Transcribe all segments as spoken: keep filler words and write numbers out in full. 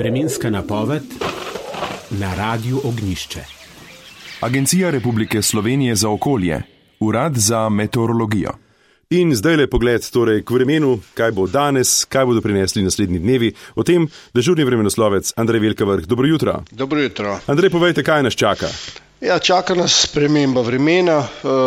Vremenska napoved na Radiu Ognjišče. Agencija Republike Slovenije za okolje, Urad za meteorologijo. In zdaj le pogled torej k vremenu, kaj bo danes, kaj bodo prinesli naslednji dnevi. O tem dežurni vremenoslovec Andrej Velkavrh. Dobro jutro. Dobro jutro. Andrej, povejte, kaj nas čaka? Ja, čaka nas sprememba vremena.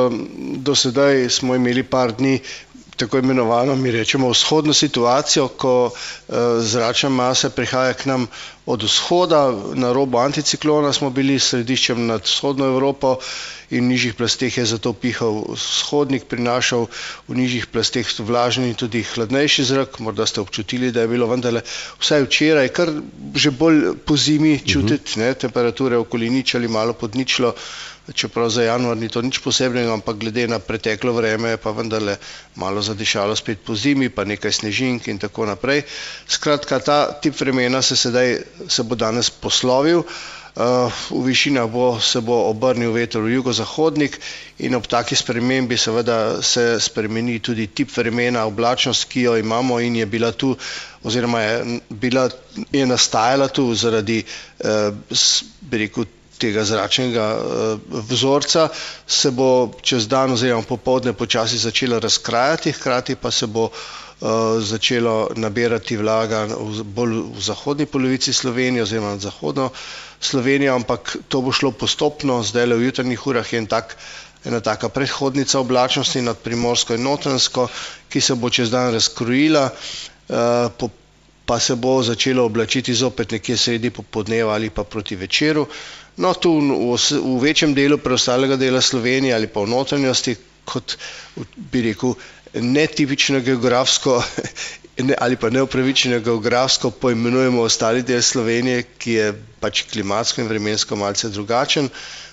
Do sedaj smo imeli par dni tako imenovano, mi rečemo, vzhodno situacijo, ko zračna masa prihaja k nam od vzhoda. Na robu anticiklona smo bili s središčem nad vzhodno Evropo in v nižjih plasteh je zato pihal vzhodnik, prinašal v nižjih plasteh vlažen in tudi hladnejši zrak. Morda ste občutili, da je bilo vendarle vsaj včeraj kar že bolj po zimi čutiti, ne, temperature okoli nič ali malo pod ničlo, čeprav za januar ni to nič posebnega, ampak glede na preteklo vreme je pa vendarle malo zadišalo spet po zimi, pa nekaj snežink in tako naprej. Skratka, ta tip vremena se sedaj se bo danes poslovil. Uh, v višinah bo, se bo obrnil veter v jugozahodnik in ob taki spremembi seveda se spremeni tudi tip vremena, oblačnost, ki jo imamo in je bila tu oziroma je, bila, je nastajala tu zaradi uh, bi rekel, tega zračnega uh, vzorca, se bo čez dan oziroma popoldne počasi začela razkrajati, hkrati pa se bo Uh, začelo nabirati vlaga v, bolj v zahodni polovici Slovenije oziroma nad zahodno Slovenijo, ampak to bo šlo postopno. Zdaj le v jutrnjih urah je en tak, ena taka predhodnica oblačnosti nad Primorsko in Notranjsko, ki se bo čez dan razkrojila, uh, po, pa se bo začelo oblačiti zopet nekje sredi popoldneva ali pa proti večeru. No, tu v, v večjem delu preostalega dela Slovenije ali pa v notranjosti, kot bi rekel, netipično geografsko ali pa neupravičeno geografsko poimenujemo ostali del Slovenije, ki je pač klimatsko in vremensko malce drugačen,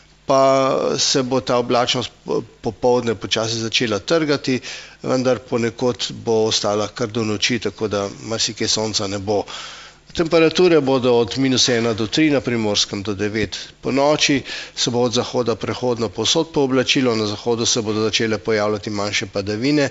pa se bo ta oblačnost popoldne počasi začela trgati, vendar ponekod bo ostala kar do noči, tako da marsikje sonca ne bo. Temperature bodo od minus ena do tri, na Primorskem do devet. Po noči se bo od zahoda prehodno povsod pooblačilo, na zahodu se bodo začele pojavljati manjše padavine,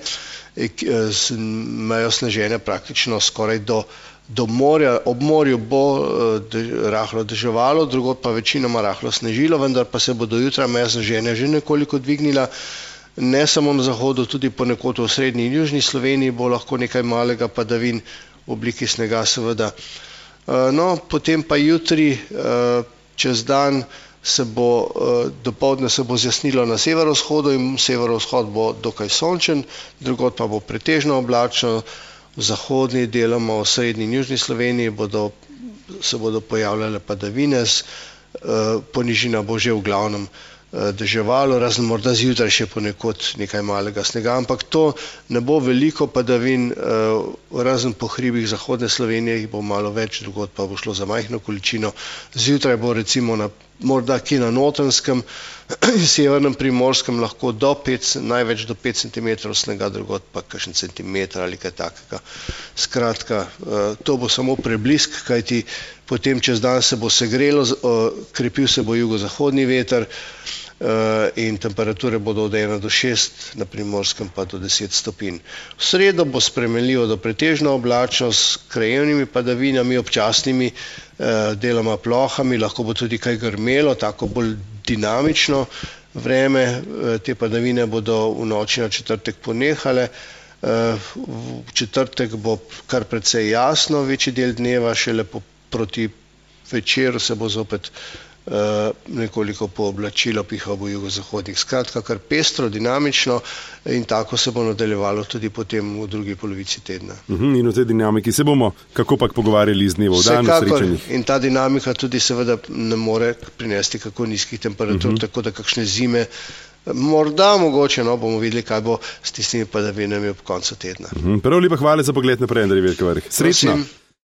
z mejo sneženja praktično skoraj do, do morja. Ob morju bo de, rahlo deževalo, drugod pa večinoma rahlo snežilo, vendar pa se bo do jutra meja sneženja že nekoliko dvignila. Ne samo na zahodu, tudi ponekod v srednji in južni Sloveniji bo lahko nekaj malega padavin v obliki snega seveda. No, potem pa jutri, čez dan, se bo, dopoldne se bo zjasnilo na severovzhodu in severovzhod bo dokaj sončen, drugod pa bo pretežno oblačno, v zahodni deloma, v srednji in južni Sloveniji bodo, se bodo pojavljale padavine, po nižinah bo že v glavnem deževalo, razen morda zjutraj še ponekod nekaj malega snega, ampak to ne bo veliko padavin, razen po hribih zahodne Slovenije jih bo malo več, drugod pa bo šlo za majhno količino. Zjutraj bo recimo na, morda kje na Notranjskem in severnem Primorskem lahko do pet, največ do pet centimetrov snega, drugod pa kakšen centimeter ali kaj takega. Skratka, to bo samo preblisk, kajti potem čez dan se bo segrelo, krepil se bo jugozahodni veter in temperature bodo od ena do šest, na Primorskem pa do deset stopinj. V sredo bo spremenljivo do pretežno oblačno s krajevnimi padavinami, občasnimi, deloma plohami, lahko bo tudi kaj grmelo, tako bolj dinamično vreme. Te padavine bodo v noči na četrtek ponehale. V četrtek bo kar precej jasno, večji del dneva, šele po, proti večeru se bo zopet Uh, nekoliko pooblačilo, pihal bo jugozahodnik. Skratka, kar pestro, dinamično in tako se bo nadaljevalo tudi potem v drugi polovici tedna. Uhum, in o tej dinamiki se bomo kakopak pogovarjali iz dneva v dan. Vsekakor, in ta dinamika tudi seveda ne more prinesti kako nizkih temperatur, uhum. Tako da kakšne zime, morda mogoče, no, bomo videli, kaj bo s tistimi padavinami ob koncu tedna. Uhum, prvo lepa hvala za pogled naprej, Andrej Velkavrh. Srečno! Prosim.